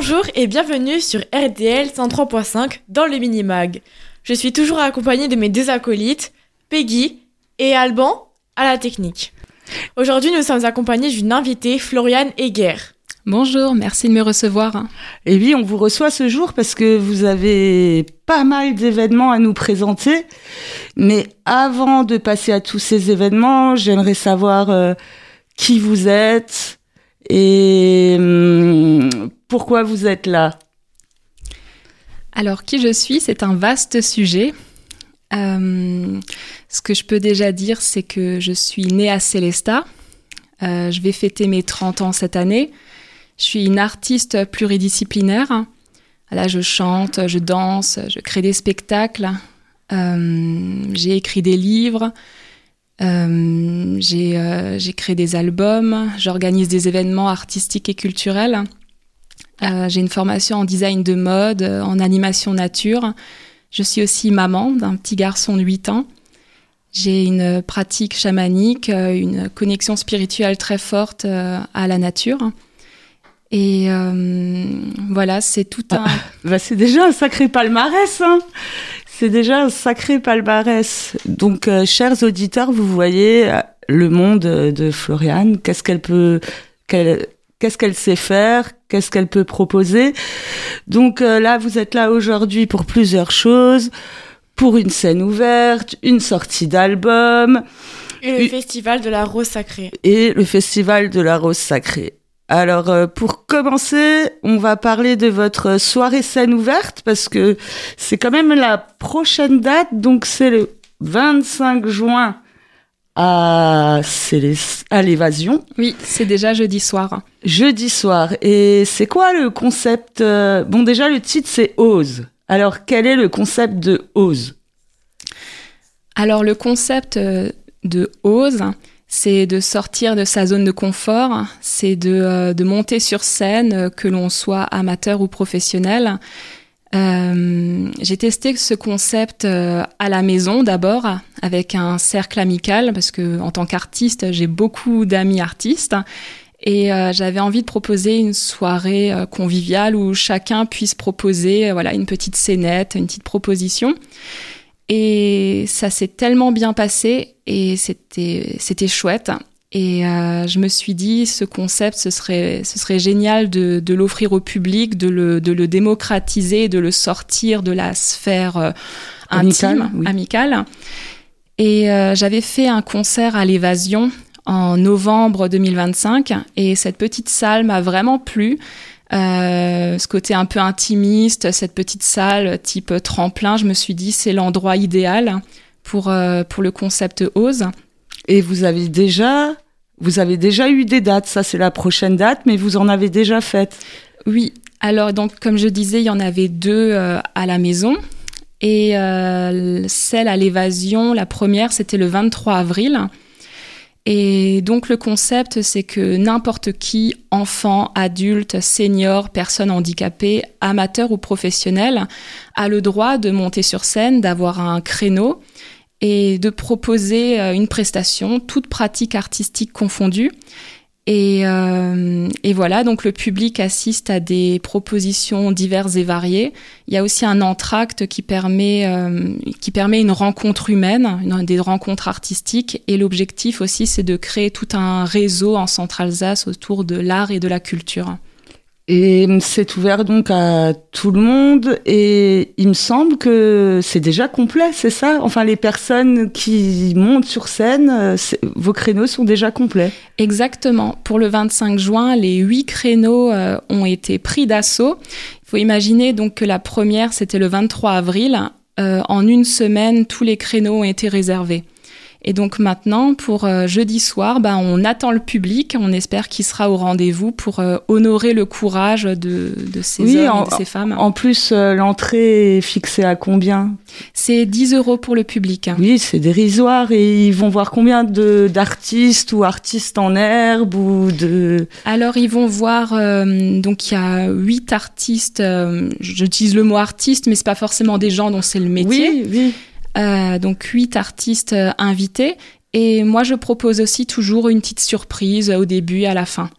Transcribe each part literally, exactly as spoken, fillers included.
Bonjour et bienvenue sur R D L cent trois point cinq dans le Minimag. Je suis toujours accompagnée de mes deux acolytes, Peggy et Alban, à la technique. Aujourd'hui, nous sommes accompagnés d'une invitée, Floriane Heger. Bonjour, merci de me recevoir. Et oui, on vous reçoit ce jour parce que vous avez pas mal d'événements à nous présenter. Mais avant de passer à tous ces événements, j'aimerais savoir euh, qui vous êtes et hum, pourquoi vous êtes là. Alors, qui je suis, c'est un vaste sujet. Euh, ce que je peux déjà dire, c'est que je suis née à Sélestat. Euh, je vais fêter mes trente ans cette année. Je suis une artiste pluridisciplinaire. Là, je chante, je danse, je crée des spectacles. Euh, j'ai écrit des livres. Euh, j'ai, euh, j'ai créé des albums. J'organise des événements artistiques et culturels. Euh, j'ai une formation en design de mode, en animation nature. Je suis aussi maman d'un petit garçon de huit ans. J'ai une pratique chamanique, une connexion spirituelle très forte à la nature. Et euh, voilà, c'est tout un... Ah, bah c'est déjà un sacré palmarès, hein. C'est déjà un sacré palmarès. Donc, euh, chers auditeurs, vous voyez euh, le monde de Floriane. Qu'est-ce qu'elle peut... Qu'elle, qu'est-ce qu'elle sait faire? Qu'est-ce qu'elle peut proposer? Donc euh, là, vous êtes là aujourd'hui pour plusieurs choses. Pour une scène ouverte, une sortie d'album. Et le une... festival de la Rose Sacrée. Et le festival de la Rose Sacrée. Alors, euh, pour commencer, on va parler de votre soirée scène ouverte, parce que c'est quand même la prochaine date, donc c'est le vingt-cinq juin à, c'est les... à l'Évasion. Oui, c'est déjà jeudi soir. Jeudi soir. Et c'est quoi le concept? Bon, déjà, le titre, c'est Ose. Alors, quel est le concept de Ose? Alors, le concept de Ose, c'est de sortir de sa zone de confort, c'est de, euh, de monter sur scène, que l'on soit amateur ou professionnel. Euh, j'ai testé ce concept euh, à la maison d'abord, avec un cercle amical, parce que en tant qu'artiste, j'ai beaucoup d'amis artistes. Et euh, j'avais envie de proposer une soirée euh, conviviale où chacun puisse proposer euh, voilà, une petite scénette, une petite proposition. Et ça s'est tellement bien passé et c'était, c'était chouette. Et euh, je me suis dit, ce concept, ce serait, ce serait génial de, de l'offrir au public, de le, de le démocratiser, de le sortir de la sphère euh, intime, amicale. Oui. amicale. Et euh, j'avais fait un concert à l'Évasion en novembre deux mille vingt-cinq et cette petite salle m'a vraiment plu. Euh, ce côté un peu intimiste, cette petite salle type tremplin, je me suis dit c'est l'endroit idéal pour, euh, pour le concept Ose. Et vous avez déjà, vous avez déjà eu des dates, ça c'est la prochaine date, mais vous en avez déjà fait? Oui, alors donc comme je disais, il y en avait deux euh, à la maison. Et euh, celle à l'Évasion, la première, c'était le vingt-trois avril. Et donc le concept, c'est que n'importe qui, enfant, adulte, senior, personne handicapée, amateur ou professionnel, a le droit de monter sur scène, d'avoir un créneau et de proposer une prestation, toute pratique artistique confondue. Et, euh, et voilà, donc le public assiste à des propositions diverses et variées. Il y a aussi un entracte qui permet, euh, qui permet une rencontre humaine, une, des rencontres artistiques. Et l'objectif aussi, c'est de créer tout un réseau en Centre-Alsace autour de l'art et de la culture. Et c'est ouvert donc à tout le monde et il me semble que c'est déjà complet, c'est ça? Enfin, les personnes qui montent sur scène, vos créneaux sont déjà complets. Exactement. Pour le vingt-cinq juin, les huit créneaux euh, ont été pris d'assaut. Il faut imaginer donc que la première, c'était le vingt-trois avril. Euh, en une semaine, tous les créneaux ont été réservés. Et donc maintenant, pour euh, jeudi soir, bah, on attend le public. On espère qu'il sera au rendez-vous pour euh, honorer le courage de, de ces oui, hommes en, et de ces femmes. En plus, euh, l'entrée est fixée à combien? C'est dix euros pour le public. Oui, c'est dérisoire. Et ils vont voir combien de, d'artistes ou artistes en herbe ou de... Alors, ils vont voir... Euh, donc, il y a huit artistes. Euh, j'utilise le mot artiste, mais c'est pas forcément des gens dont c'est le métier. Oui, oui. Euh, donc huit artistes euh, invités et moi je propose aussi toujours une petite surprise au début et à la fin.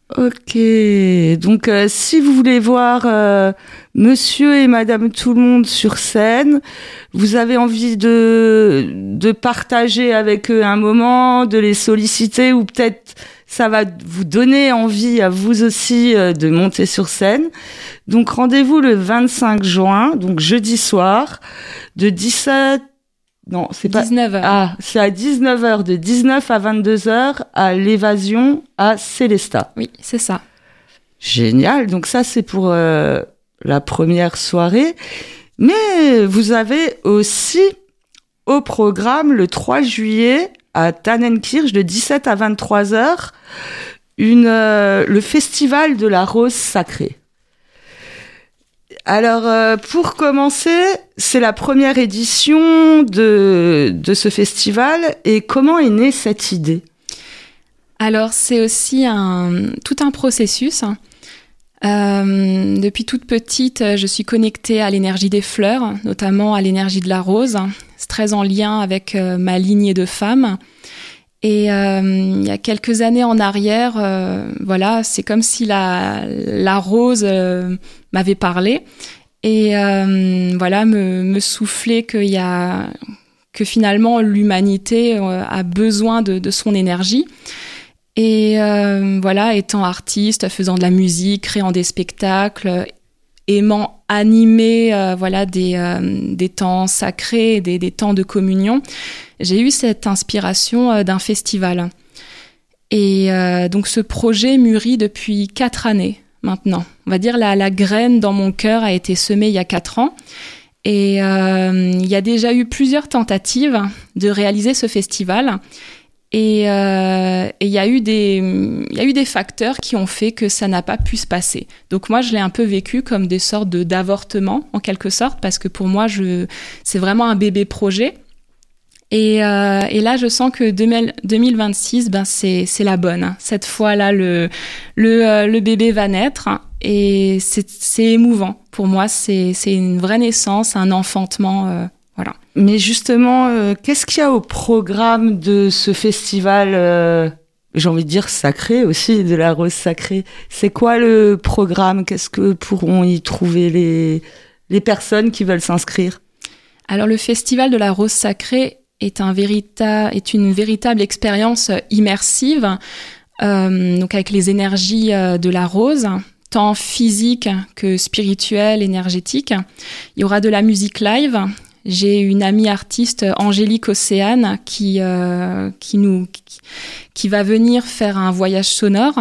Ok, donc euh, si vous voulez voir euh, Monsieur et Madame Tout-le-Monde sur scène, vous avez envie de de partager avec eux un moment, de les solliciter, ou peut-être ça va vous donner envie à vous aussi euh, de monter sur scène. Donc rendez-vous le vingt-cinq juin, donc jeudi soir, de dix-sept non, c'est pas dix-neuf heures. Ah, c'est à dix-neuf heures, de dix-neuf à vingt-deux heures à l'Évasion à Célestat. Oui, c'est ça. Génial. Donc ça, c'est pour euh, la première soirée. Mais vous avez aussi au programme le trois juillet à Tannenkirch de dix-sept à vingt-trois heures une, euh, le festival de la rose sacrée. Alors, euh, pour commencer, c'est la première édition de, de ce festival. Et comment est née cette idée ? Alors, c'est aussi un, tout un processus. Euh, depuis toute petite, je suis connectée à l'énergie des fleurs, notamment à l'énergie de la rose. C'est très en lien avec euh, ma lignée de femme. Et euh, il y a quelques années en arrière, euh, voilà, c'est comme si la, la rose euh, m'avait parlé et euh, voilà, me, me soufflait qu'il y a, que finalement l'humanité euh, a besoin de, de son énergie. Et euh, voilà, étant artiste, faisant de la musique, créant des spectacles, aimant animer euh, voilà des euh, des temps sacrés, des des temps de communion, j'ai eu cette inspiration euh, d'un festival. Et euh, donc ce projet mûrit depuis quatre années maintenant. On va dire la la graine dans mon cœur a été semée il y a quatre ans. Et euh, il y a déjà eu plusieurs tentatives de réaliser ce festival. Et euh, il y a eu des il y a eu des facteurs qui ont fait que ça n'a pas pu se passer. Donc moi je l'ai un peu vécu comme des sortes de d'avortement en quelque sorte, parce que pour moi je c'est vraiment un bébé projet. Et euh, et là je sens que deux mille vingt-six ben c'est c'est la bonne. Cette fois-là le le euh, le bébé va naître et c'est c'est émouvant. Pour moi c'est c'est une vraie naissance, un enfantement euh, voilà. Mais justement, euh, qu'est-ce qu'il y a au programme de ce festival, euh, j'ai envie de dire sacré aussi, de la rose sacrée ? C'est quoi le programme ? Qu'est-ce que pourront y trouver les, les personnes qui veulent s'inscrire ? Alors le festival de la rose sacrée est, un vérita- est une véritable expérience immersive, euh, donc avec les énergies euh, de la rose, tant physique que spirituelle, énergétique. Il y aura de la musique live. J'ai une amie artiste, Angélique Océane, qui euh, qui nous qui, qui va venir faire un voyage sonore.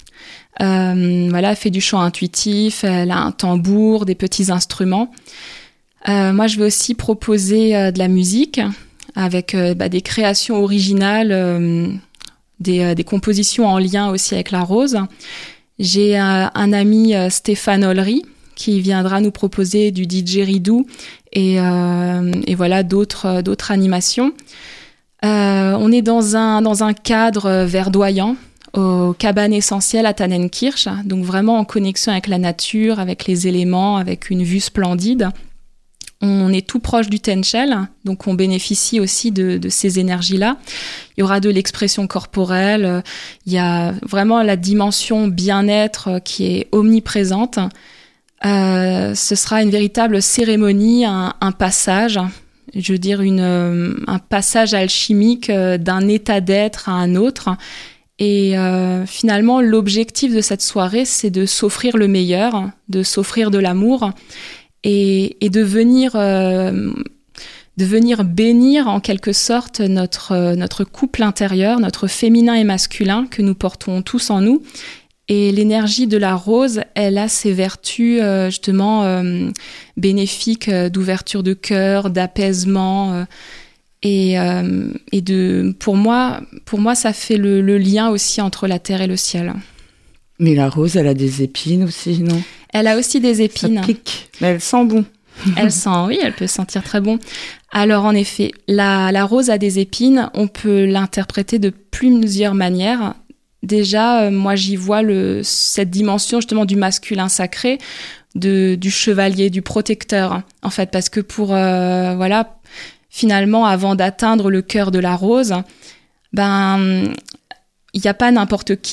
Euh, voilà, elle fait du chant intuitif, elle a un tambour, des petits instruments. Euh, moi, je vais aussi proposer euh, de la musique avec euh, bah, des créations originales, euh, des euh, des compositions en lien aussi avec la rose. J'ai euh, un ami, euh, Stéphane Ollery, qui viendra nous proposer du D J Ridou et, euh, et voilà d'autres d'autres animations. Euh, on est dans un dans un cadre verdoyant au Cabane Essentielle à Tannenkirch, donc vraiment en connexion avec la nature, avec les éléments, avec une vue splendide. On est tout proche du Tehnchehl, donc on bénéficie aussi de, de ces énergies-là. Il y aura de l'expression corporelle, il y a vraiment la dimension bien-être qui est omniprésente. Euh, ce sera une véritable cérémonie, un, un passage, je veux dire une, euh, un passage alchimique euh, d'un état d'être à un autre. Et euh, finalement, l'objectif de cette soirée, c'est de s'offrir le meilleur, de s'offrir de l'amour et, et de venir, euh, de venir bénir en quelque sorte notre, notre couple intérieur, notre féminin et masculin que nous portons tous en nous. Et l'énergie de la rose, elle a ses vertus euh, justement euh, bénéfiques euh, d'ouverture de cœur, d'apaisement euh, et, euh, et de. Pour moi, pour moi, ça fait le, le lien aussi entre la terre et le ciel. Mais la rose, elle a des épines aussi, non ? Elle a aussi des épines. Ça pique, mais elle sent bon. Elle sent, oui, elle peut sentir très bon. Alors en effet, la, la rose a des épines. On peut l'interpréter de plusieurs manières. Déjà, euh, moi, j'y vois le, cette dimension justement du masculin sacré, de, du chevalier, du protecteur, en fait, parce que pour, euh, voilà, finalement, avant d'atteindre le cœur de la rose, ben, il n'y a pas n'importe qui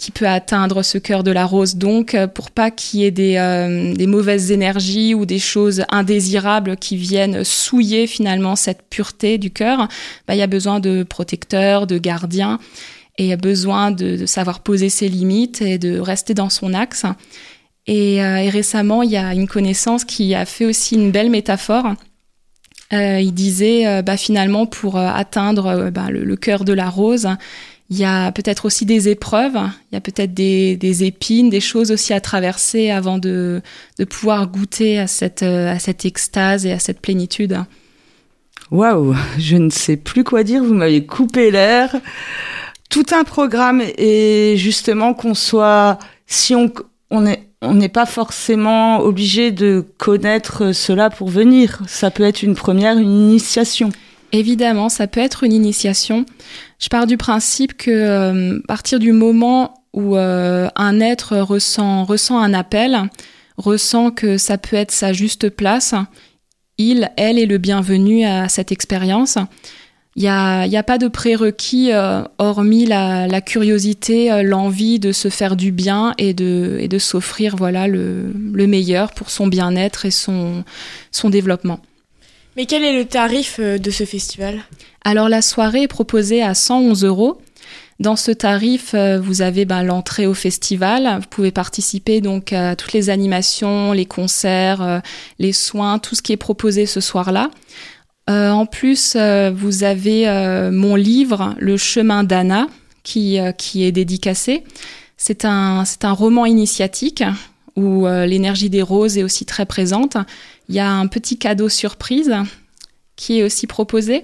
qui peut atteindre ce cœur de la rose. Donc, pour pas qu'il y ait des, euh, des mauvaises énergies ou des choses indésirables qui viennent souiller finalement cette pureté du cœur, bah, il y a besoin de protecteurs, de gardiens, et il y a besoin de, de savoir poser ses limites et de rester dans son axe. Et, euh, et récemment, il y a une connaissance qui a fait aussi une belle métaphore. Euh, il disait, euh, bah, finalement, pour euh, atteindre euh, bah, le, le cœur de la rose, il y a peut-être aussi des épreuves, il y a peut-être des, des épines, des choses aussi à traverser avant de, de pouvoir goûter à cette, euh, à cette extase et à cette plénitude. Waouh, je ne sais plus quoi dire, vous m'avez coupé l'air. Tout un programme, et justement qu'on soit, si on, on est, on n'est pas forcément obligé de connaître cela pour venir. Ça peut être une première, une initiation. Évidemment, ça peut être une initiation. Je pars du principe que euh, à partir du moment où euh, un être ressent, ressent un appel, ressent que ça peut être sa juste place, il, elle est le bienvenu à cette expérience. Il n'y a, y a pas de prérequis, euh, hormis la, la curiosité, euh, l'envie de se faire du bien et de, et de s'offrir voilà, le, le meilleur pour son bien-être et son, son développement. Mais quel est le tarif de ce festival ? Alors, la soirée est proposée à cent onze euros. Dans ce tarif, vous avez ben, l'entrée au festival. Vous pouvez participer donc à toutes les animations, les concerts, les soins, tout ce qui est proposé ce soir-là. Euh, en plus, euh, vous avez euh, mon livre, Le chemin d'Anna, qui, euh, qui est dédicacé. C'est un, c'est un roman initiatique où euh, l'énergie des roses est aussi très présente. Il y a un petit cadeau surprise qui est aussi proposé.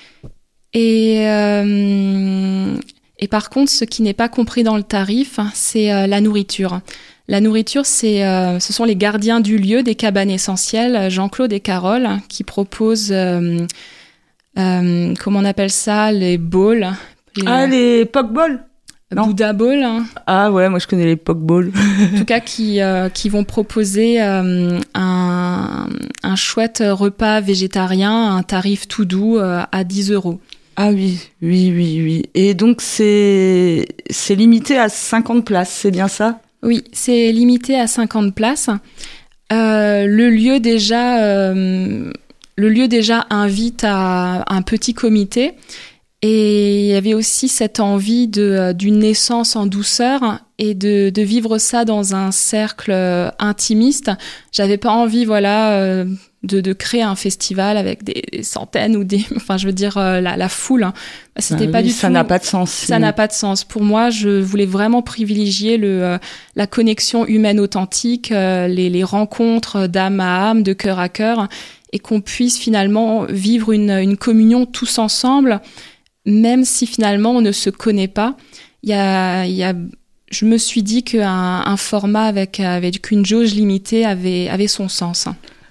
Et, euh, et par contre, ce qui n'est pas compris dans le tarif, c'est euh, la nourriture. La nourriture, c'est, euh, ce sont les gardiens du lieu des cabanes essentielles, Jean-Claude et Carole, qui proposent, euh, euh, comment on appelle ça, les bowls. Les, ah, les pokeballs. Bouddha Bowl. Hein. Ah ouais, moi je connais les pokeballs. En tout cas, qui, euh, qui vont proposer euh, un, un chouette repas végétarien, un tarif tout doux euh, à dix euros. Ah oui, oui, oui, oui. Et donc c'est, c'est limité à cinquante places, c'est bien ça ? Oui, c'est limité à cinquante places. Euh, le lieu déjà, euh, le lieu déjà invite à un petit comité. Et il y avait aussi cette envie de, d'une naissance en douceur et de, de vivre ça dans un cercle intimiste. J'avais pas envie, voilà, euh, de, de créer un festival avec des, des centaines ou des, enfin, je veux dire, euh, la, la foule. C'était ah pas oui, du ça tout. n'a pas de sens. Ça n'a pas de sens. Pour moi, je voulais vraiment privilégier le, euh, la connexion humaine authentique, euh, les, les rencontres d'âme à âme, de cœur à cœur, et qu'on puisse finalement vivre une, une communion tous ensemble. Même si finalement on ne se connaît pas, il y a, il y a, je me suis dit qu'un un format avec, avec une jauge limitée avait, avait son sens.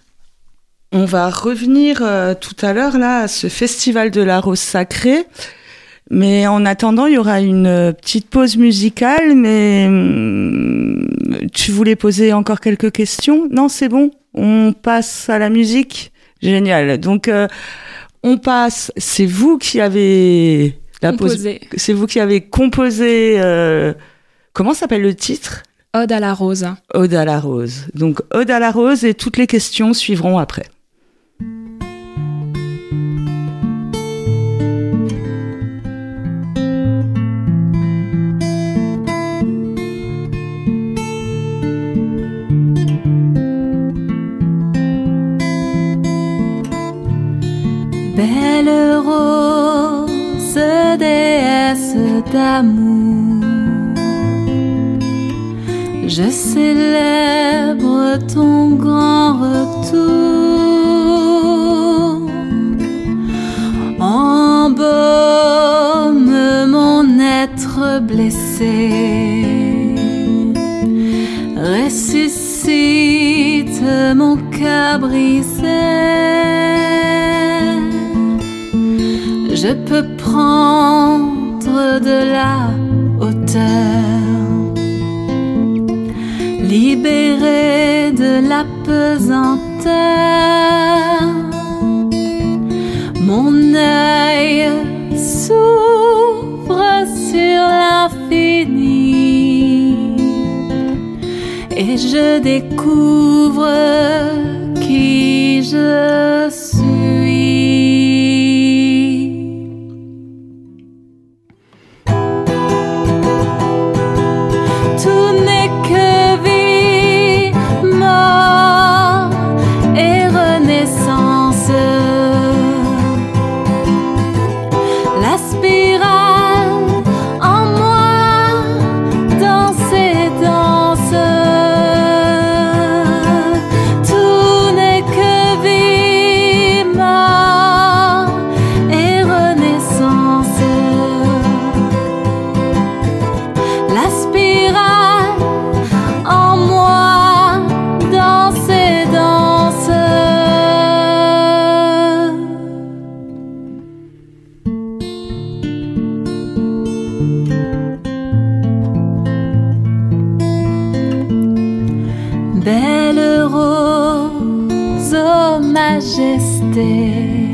On va revenir euh, tout à l'heure là à ce festival de la rose sacrée, mais en attendant il y aura une petite pause musicale. Mais hum, tu voulais poser encore quelques questions ? Non, c'est bon. On passe à la musique. Génial. Donc euh, on passe, c'est vous qui avez la composé. Pose, c'est vous qui avez composé, euh, comment s'appelle le titre ? Ode à la rose. Ode à la rose. Donc, Ode à la rose, et toutes les questions suivront après. Belle rose, déesse d'amour, je célèbre ton grand retour. Embaume mon être blessé, ressuscite mon cœur brisé. Je peux prendre de la hauteur, libéré de la pesanteur. Mon œil s'ouvre sur l'infini. et je découvre qui je suis. Tout n'est que vie, mort et renaissance. La spirale en moi danse et danse. Tout n'est que vie, mort et renaissance. La spirale en moi danse et danse. Belle rose, ô majesté,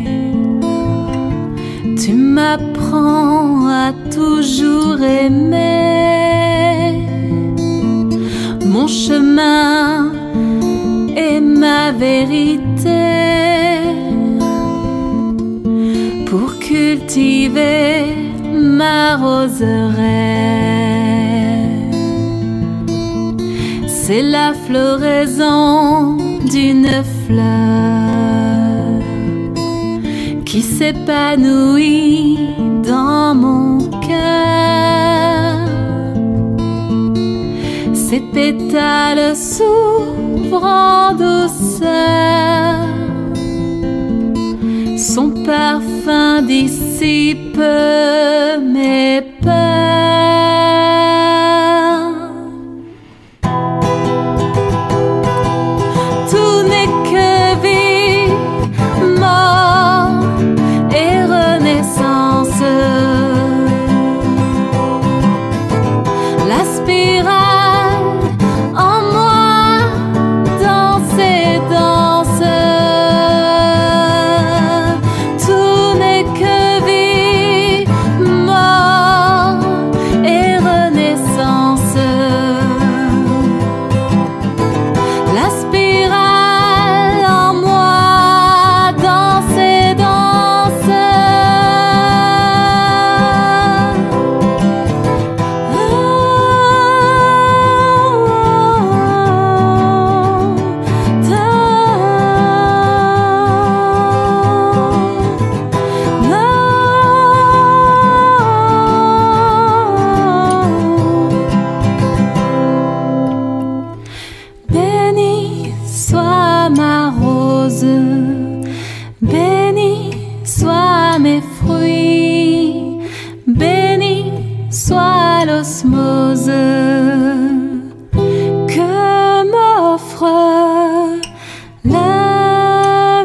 tu m'apprends à toujours aimer. Mon chemin est ma vérité pour cultiver ma roseraie. C'est la floraison d'une fleur qui s'épanouit dans mon cœur. Ses pétales s'ouvrent en douceur, son parfum dissipe mes peurs. Tout n'est que vie, mort et renaissance. La spirale en moi danse et danse. Tout n'est que vie, mort et renaissance. La spirale en moi danse et danse. Béni soit ma rose, béni soit mes fruits, béni soit l'osmose que m'offre la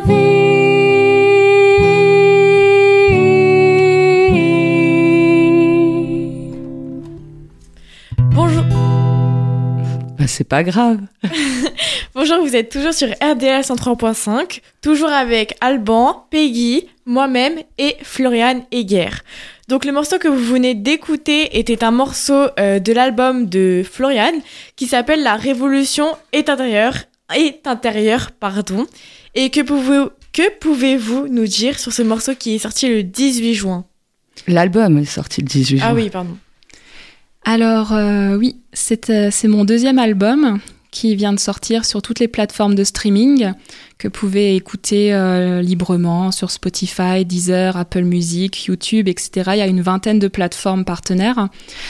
vie. Bonjour. Bah, c'est pas grave. Bonjour, vous êtes toujours sur R D L cent trois point cinq, toujours avec Alban, Peggy, moi-même et Floriane Heger. Donc le morceau que vous venez d'écouter était un morceau euh, de l'album de Floriane qui s'appelle La Révolution est intérieure, est intérieure, pardon. Et que, pouvez, que pouvez-vous nous dire sur ce morceau qui est sorti le dix-huit juin ? L'album est sorti le dix-huit juin. Ah oui, pardon. Alors euh, oui, c'est, euh, c'est mon deuxième album qui vient de sortir sur toutes les plateformes de streaming que vous pouvez écouter euh, librement sur Spotify, Deezer, Apple Music, YouTube, et cetera. Il y a une vingtaine de plateformes partenaires.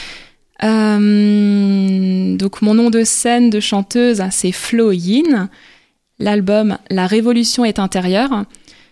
Euh, donc mon nom de scène de chanteuse, c'est Flo Yin. L'album La Révolution est intérieure.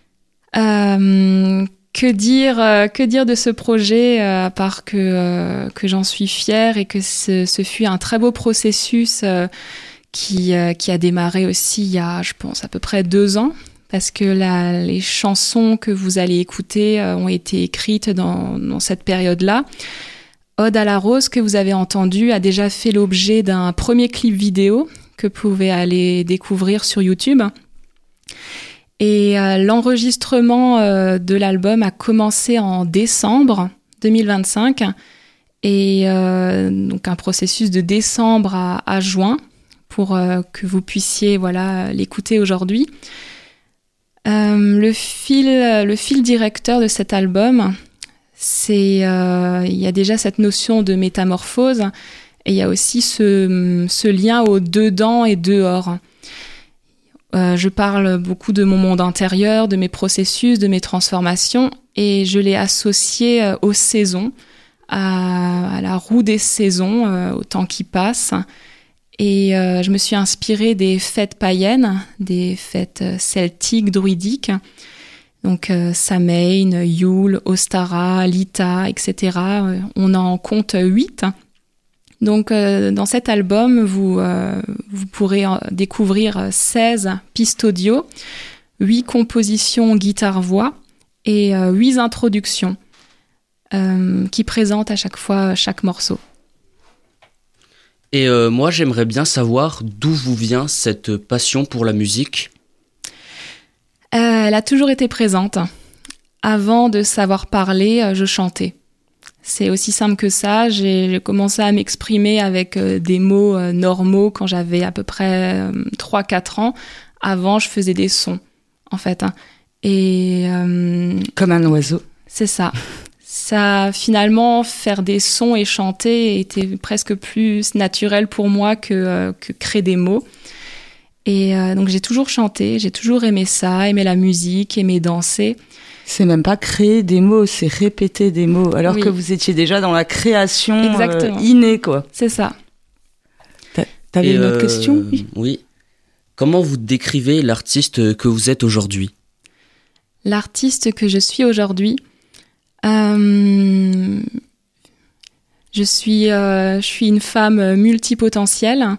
Euh, que dire, euh, que dire de ce projet euh, à part que euh, que j'en suis fière et que ce, ce fut un très beau processus. Euh, qui, euh, qui a démarré aussi il y a, je pense, à peu près deux ans, parce que la, les chansons que vous allez écouter euh, ont été écrites dans, dans cette période-là. Ode à la rose, que vous avez entendu, a déjà fait l'objet d'un premier clip vidéo que vous pouvez aller découvrir sur YouTube. Et euh, l'enregistrement euh, de l'album a commencé en décembre deux mille vingt-cinq, et euh, donc un processus de décembre à, à juin, pour euh, que vous puissiez voilà, l'écouter aujourd'hui. Euh, le, fil, le fil directeur de cet album, c'est euh, il y a déjà cette notion de métamorphose et il y a aussi ce, ce lien au dedans et dehors. Euh, je parle beaucoup de mon monde intérieur, de mes processus, de mes transformations et je l'ai associé euh, aux saisons, à, à la roue des saisons, euh, au temps qui passe. Et euh, je me suis inspirée des fêtes païennes, des fêtes celtiques, druidiques. Donc euh, Samhain, Yule, Ostara, Lita, et cetera. Euh, on en compte huit. Donc euh, dans cet album, vous, euh, vous pourrez découvrir seize pistes audio, huit compositions guitare-voix et euh, huit introductions euh, qui présentent à chaque fois chaque morceau. Et euh, moi, j'aimerais bien savoir d'où vous vient cette passion pour la musique. Euh, elle a toujours été présente. Avant de savoir parler, euh, je chantais. C'est aussi simple que ça. J'ai, j'ai commencé à m'exprimer avec euh, des mots euh, normaux quand j'avais à peu près euh, trois quatre ans. Avant, je faisais des sons, en fait. Hein. Et euh, Comme un oiseau. C'est ça. Ça, finalement, faire des sons et chanter était presque plus naturel pour moi que, euh, que créer des mots. Et euh, donc, j'ai toujours chanté, j'ai toujours aimé ça, aimé la musique, aimé danser. C'est même pas créer des mots, c'est répéter des mots, alors oui. que vous étiez déjà dans la création euh, innée, quoi. C'est ça. T'a, t'avais et une autre euh, question ? Oui. Comment vous décrivez l'artiste que vous êtes aujourd'hui ? L'artiste que je suis aujourd'hui... Euh, je suis, euh, je suis une femme multipotentielle.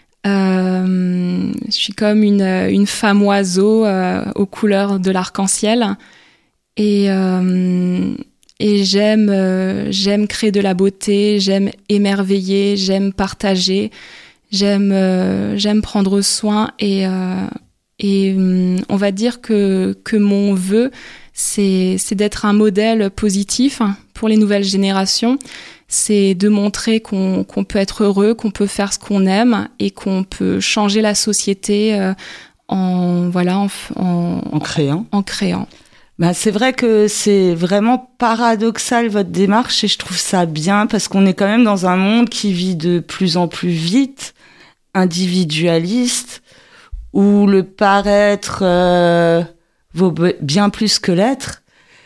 Euh, je suis comme une, une femme oiseau euh, aux couleurs de l'arc-en-ciel. Et, euh, et j'aime, euh, j'aime créer de la beauté, j'aime émerveiller, j'aime partager, j'aime, euh, j'aime prendre soin. Et, euh, et on va dire que, que mon vœu, C'est, c'est d'être un modèle positif pour les nouvelles générations. C'est de montrer qu'on, qu'on peut être heureux, qu'on peut faire ce qu'on aime et qu'on peut changer la société euh, en, voilà, en, en, en créant. En créant. Bah, c'est vrai que c'est vraiment paradoxal votre démarche et je trouve ça bien parce qu'on est quand même dans un monde qui vit de plus en plus vite, individualiste, où le paraître... Euh, vaut bien plus que l'être.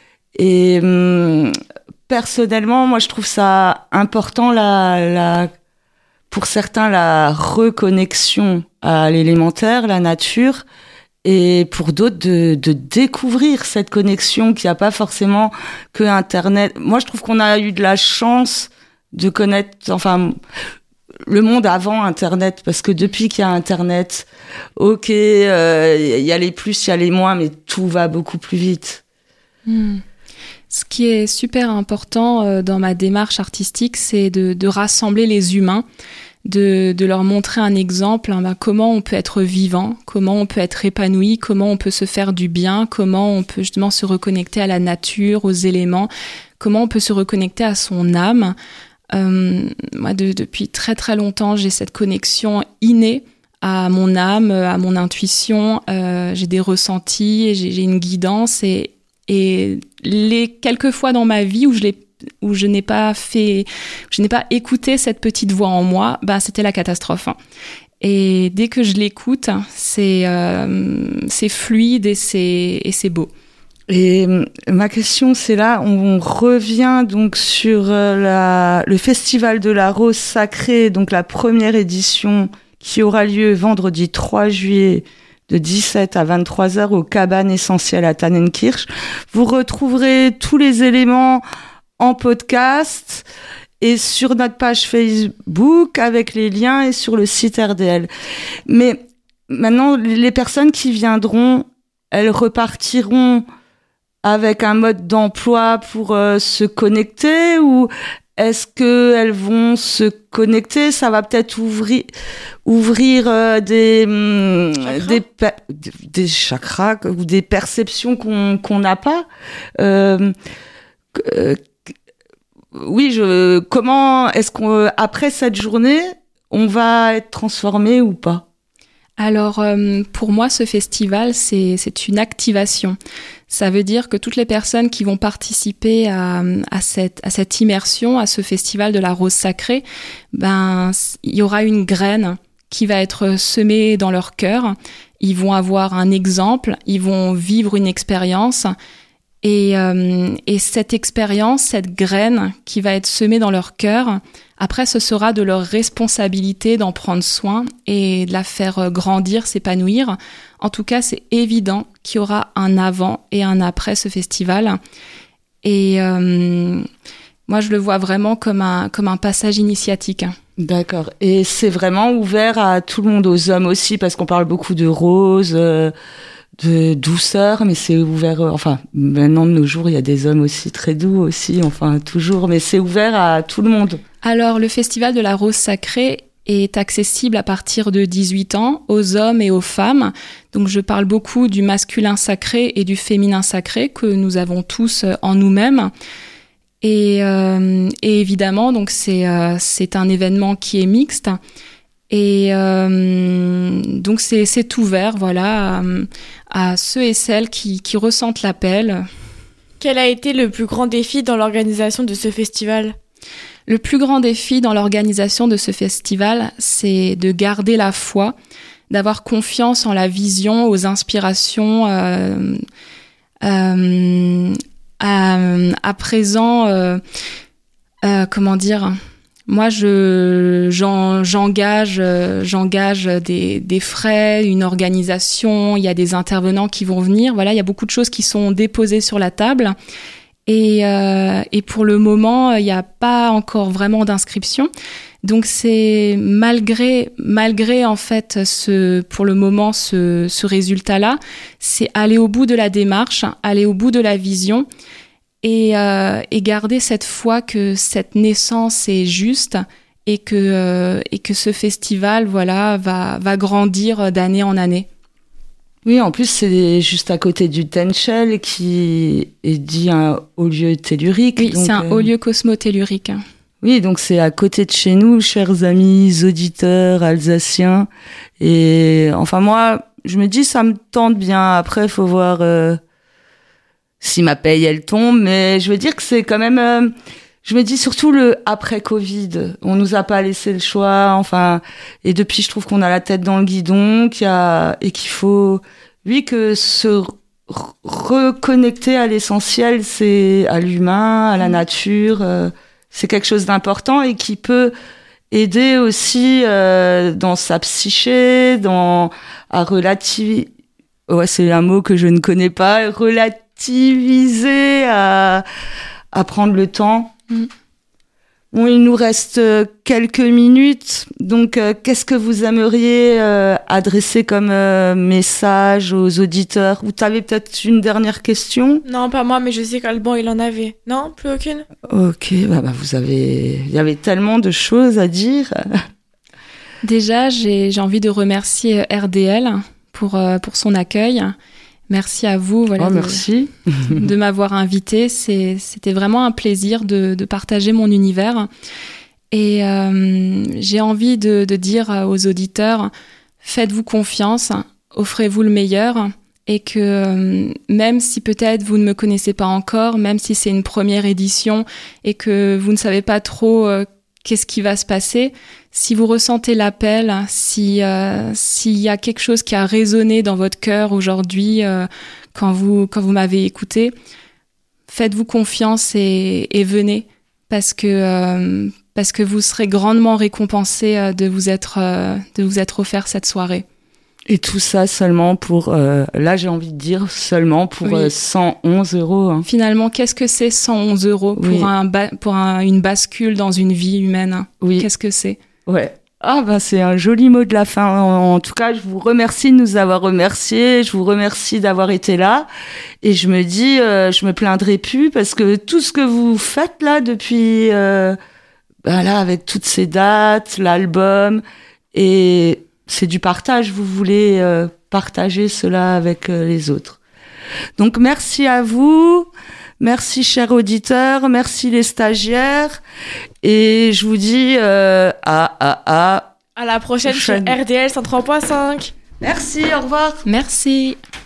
Et hum, personnellement, moi, je trouve ça important, la, la, pour certains, la reconnexion à l'élémentaire, la nature, et pour d'autres, de, de découvrir cette connexion qu'il n'y a pas forcément que Internet. Moi, je trouve qu'on a eu de la chance de connaître... Enfin, le monde avant Internet, parce que depuis qu'il y a Internet, ok, il euh, y a les plus, il y a les moins, mais tout va beaucoup plus vite. Mmh. Ce qui est super important euh, dans ma démarche artistique, c'est de, de rassembler les humains, de, de leur montrer un exemple, hein, ben, comment on peut être vivant, comment on peut être épanoui, comment on peut se faire du bien, comment on peut justement se reconnecter à la nature, aux éléments, comment on peut se reconnecter à son âme. Euh, moi, de, depuis très très longtemps, j'ai cette connexion innée à mon âme, à mon intuition. Euh, j'ai des ressentis, j'ai, j'ai une guidance et, et les quelques fois dans ma vie où je l'ai, où je n'ai pas fait, je n'ai pas écouté cette petite voix en moi, bah c'était la catastrophe. Et dès que je l'écoute, c'est euh, c'est fluide et c'est et c'est beau. Et ma question, c'est là, on revient donc sur la, le Festival de la Rose Sacrée, donc la première édition qui aura lieu vendredi trois juillet de dix-sept à vingt-trois heures au Cabane Essentiel à Tannenkirch. Vous retrouverez tous les éléments en podcast et sur notre page Facebook avec les liens et sur le site R D L. Mais maintenant, les personnes qui viendront, elles repartiront avec un mode d'emploi pour euh, se connecter ou est-ce qu'elles vont se connecter ? Ça va peut-être ouvrir, ouvrir euh, des, hum, des, des chakras ou des perceptions qu'on, qu'on n'a pas. Euh, euh, oui, je, comment est-ce qu'on, après cette journée, on va être transformé ou pas? Alors, euh, pour moi, ce festival, c'est, c'est une activation. Ça veut dire que toutes les personnes qui vont participer à, à, cette, à cette immersion, à ce festival de la rose sacrée, ben, il y aura une graine qui va être semée dans leur cœur. Ils vont avoir un exemple, ils vont vivre une expérience. Et, euh, et cette expérience, cette graine qui va être semée dans leur cœur, après, ce sera de leur responsabilité d'en prendre soin et de la faire grandir, s'épanouir. En tout cas, c'est évident qu'il y aura un avant et un après ce festival. Et euh, moi, je le vois vraiment comme un, comme un passage initiatique. D'accord. Et c'est vraiment ouvert à tout le monde, aux hommes aussi, parce qu'on parle beaucoup de rose, euh, de douceur, mais c'est ouvert, euh, enfin, maintenant de nos jours, il y a des hommes aussi très doux aussi, enfin, toujours, mais c'est ouvert à tout le monde. Alors, le Festival de la Rose Sacrée est accessible à partir de dix-huit ans aux hommes et aux femmes. Donc, je parle beaucoup du masculin sacré et du féminin sacré que nous avons tous en nous-mêmes. Et, euh, et évidemment, donc c'est, euh, c'est un événement qui est mixte. Et euh, donc, c'est, c'est ouvert, voilà, à, à ceux et celles qui, qui ressentent l'appel. Quel a été le plus grand défi dans l'organisation de ce festival ? Le plus grand défi dans l'organisation de ce festival, c'est de garder la foi, d'avoir confiance en la vision, aux inspirations. Euh, euh, à, à présent, euh, euh, comment dire, moi, je, j'en, j'engage, euh, j'engage des, des frais, une organisation. Il y a des intervenants qui vont venir. Voilà, il y a beaucoup de choses qui sont déposées sur la table. Et, euh, et pour le moment, il n'y a pas encore vraiment d'inscription. Donc c'est malgré, malgré en fait ce, pour le moment ce, ce résultat-là, c'est aller au bout de la démarche, aller au bout de la vision et, euh, et garder cette foi que cette naissance est juste et que, euh, et que ce festival, voilà, va, va grandir d'année en année. Oui, en plus, c'est juste à côté du Tenchel qui est dit un haut lieu tellurique. Oui, donc, c'est un euh... haut lieu cosmotellurique. Oui, donc c'est à côté de chez nous, chers amis auditeurs alsaciens. Et enfin, moi, je me dis, ça me tente bien. Après, il faut voir euh, si ma paye, elle tombe. Mais je veux dire que c'est quand même... Euh, je me dis surtout le après-Covid. On nous a pas laissé le choix. Enfin, et depuis, je trouve qu'on a la tête dans le guidon, qu'il y a, et qu'il faut, oui, que se r- reconnecter à l'essentiel, c'est à l'humain, à la nature. Euh, c'est quelque chose d'important et qui peut aider aussi euh, dans sa psyché, dans à relativiser. Ouais, c'est un mot que je ne connais pas. Relativiser, à à prendre le temps. Mm. Bon, il nous reste quelques minutes, donc euh, qu'est-ce que vous aimeriez euh, adresser comme euh, message aux auditeurs? Ou t'avais peut-être une dernière question? Non, pas moi, mais je sais qu'Alban, il en avait. Non, plus aucune? Ok, bah, bah vous avez... Il y avait tellement de choses à dire. Déjà, j'ai, j'ai envie de remercier R D L pour, euh, pour son accueil. Merci à vous, voilà, oh, merci. de, de m'avoir invitée. C'est, c'était vraiment un plaisir de, de partager mon univers. Et euh, j'ai envie de, de dire aux auditeurs, faites-vous confiance, offrez-vous le meilleur. Et que euh, même si peut-être vous ne me connaissez pas encore, même si c'est une première édition et que vous ne savez pas trop euh, qu'est-ce qui va se passer, si vous ressentez l'appel, si euh, s'il y a quelque chose qui a résonné dans votre cœur aujourd'hui euh, quand vous quand vous m'avez écouté, faites-vous confiance et, et venez parce que euh, parce que vous serez grandement récompensé euh, de vous être euh, de vous être offert cette soirée. Et tout ça seulement pour, euh, là j'ai envie de dire seulement pour oui. euh, cent onze euros. Hein. Finalement, qu'est-ce que c'est cent onze euros pour, oui. un ba- pour un, une bascule dans une vie humaine? Oui. Qu'est-ce que c'est? Ouais. Ah ben c'est un joli mot de la fin. En, en tout cas, je vous remercie de nous avoir remerciés. Je vous remercie d'avoir été là. Et je me dis, euh, je me plaindrai plus parce que tout ce que vous faites là depuis, euh, ben là avec toutes ces dates, l'album et c'est du partage, vous voulez euh, partager cela avec euh, les autres. Donc merci à vous, merci chers auditeurs, merci les stagiaires, et je vous dis euh, à, à, à À la prochaine Prochaine. sur R D L cent trois point cinq. Merci, au revoir. Merci.